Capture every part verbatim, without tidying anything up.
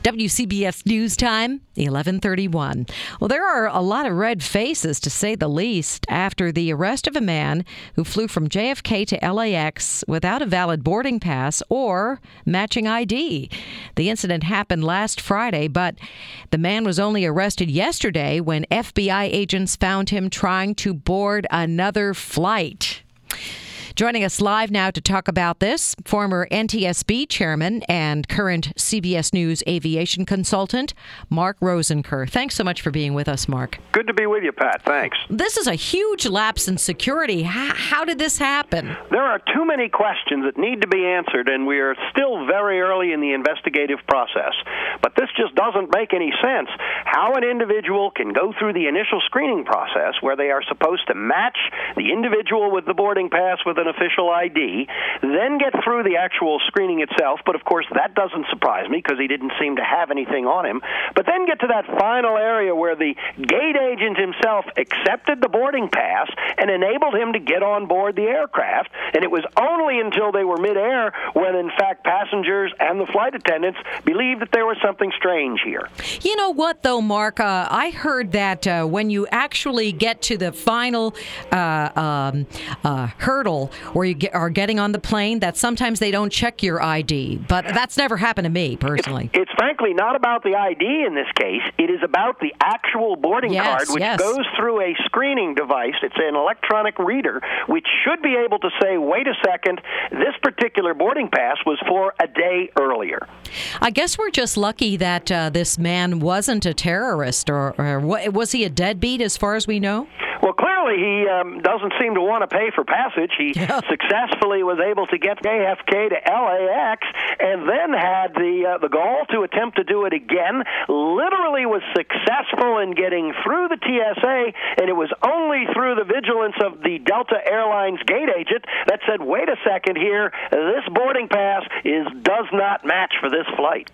W C B S News Time, eleven thirty-one. Well, there are a lot of red faces, to say the least, after the arrest of a man who flew from J F K to L A X without a valid boarding pass or matching I D. The incident happened last Friday, but the man was only arrested yesterday when F B I agents found him trying to board another flight. Joining us live now to talk about this, former N T S B chairman and current C B S News aviation consultant, Mark Rosenker. Thanks so much for being with us, Mark. Good to be with you, Pat. Thanks. This is a huge lapse in security. How, how did this happen? There are too many questions that need to be answered, and we are still very early in the investigative process. But this just doesn't make any sense. How an individual can go through the initial screening process where they are supposed to match the individual with the boarding pass with an official I D, then get through the actual screening itself, but of course that doesn't surprise me because he didn't seem to have anything on him, but then get to that final area where the gate agent himself accepted the boarding pass and enabled him to get on board the aircraft, and it was only until they were midair when in fact passengers and the flight attendants believed that there was something strange here. You know what though, Mark, uh, I heard that uh, when you actually get to the final uh, um, uh, hurdle where you get, are getting on the plane, that sometimes they don't check your I D. But that's never happened to me, personally. It's, it's frankly not about the I D in this case. It is about the actual boarding yes, card, which yes. goes through a screening device. It's an electronic reader, which should be able to say, wait a second, this particular boarding pass was for a day earlier. I guess we're just lucky that uh, this man wasn't a terrorist, or, or was he a deadbeat as far as we know? Well, clearly he um, doesn't seem to want to pay for passage. He yeah. successfully was able to get J F K to L A X and then had the uh, the gall to attempt to do it again. Literally was successful in getting through the T S A, and it was only through the vigilance of the Delta Airlines gate agent that said, wait a second here, this boarding pass is does not match for this flight.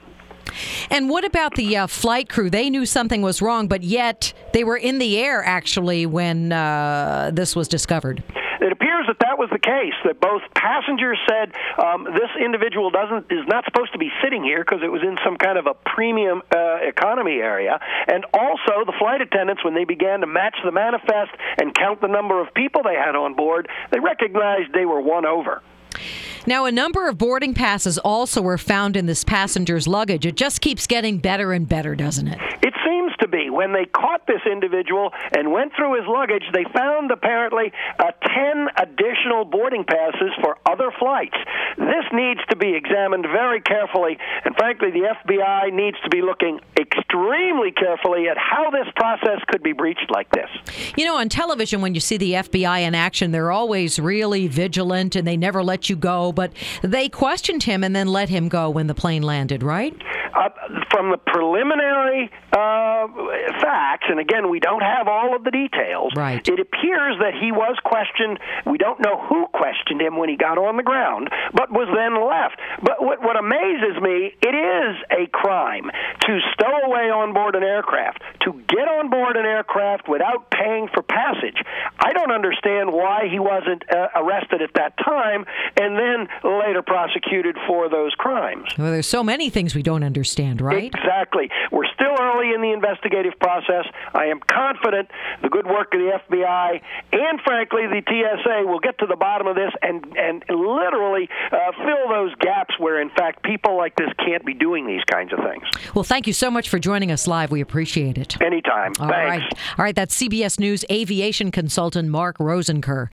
And what about the uh, flight crew? They knew something was wrong, but yet they were in the air, actually, when uh, this was discovered. It appears that that was the case, that both passengers said um, this individual doesn't is not supposed to be sitting here because it was in some kind of a premium uh, economy area, and also the flight attendants, when they began to match the manifest and count the number of people they had on board, they recognized they were won over. Now, a number of boarding passes also were found in this passenger's luggage. It just keeps getting better and better, doesn't it? It seems to be. When they caught this individual and went through his luggage, they found apparently uh, ten additional boarding passes for other flights. This needs to be examined very carefully, and frankly, the F B I needs to be looking extremely carefully at how this process could be breached like this. You know, on television, when you see the F B I in action, they're always really vigilant and they never let you go, but they questioned him and then let him go when the plane landed, right? Uh, from the preliminary uh, facts, and again, we don't have all of the details, right. It appears that he was questioned. We don't know who questioned him when he got on the ground, but was then left. But what, what amazes me, it is a crime to stow away on board an aircraft, to get on board an aircraft without paying for passage. I don't understand why he wasn't uh, arrested at that time and then later prosecuted for those crimes. Well, there's so many things we don't understand, right? Exactly. We're still early in the investigative process. I am confident the good work of the F B I and, frankly, the T S A will get to the bottom of this and, and literally uh, fill those gaps where, in fact, people like this can't be doing these kinds of things. Well, thank you so much for joining us live. We appreciate it. Anytime. All Thanks. right. All right. That's C B S News aviation consultant Mark Rosenker.